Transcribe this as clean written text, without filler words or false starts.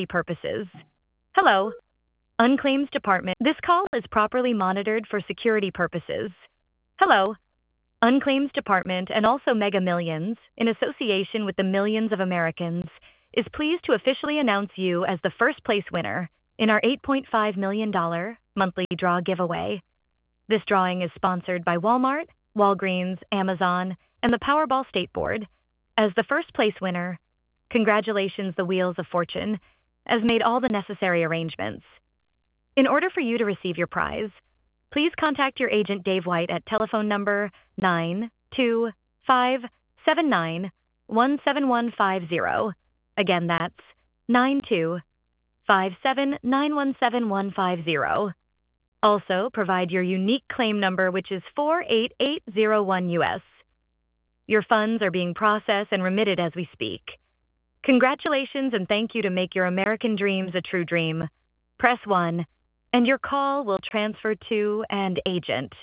purposes. Hello, Unclaims Department. This call is properly monitored for security purposes. Hello, Unclaims Department and also Mega Millions, in association with the millions of Americans, is pleased to officially announce you as the first place winner in our $8.5 million monthly draw giveaway. This drawing is sponsored by Walmart, Walgreens, Amazon, and the Powerball State Board. As the first place winner, congratulations, the Wheels of Fortune has made all the necessary arrangements. In order for you to receive your prize, please contact your agent Dave White at telephone number 92579-17150. Again, that's 92579-17150. Also, provide your unique claim number, which is 48801 US. Your funds are being processed and remitted as we speak. Congratulations and thank you to make your American dreams a true dream. Press 1, and your call will transfer to an agent.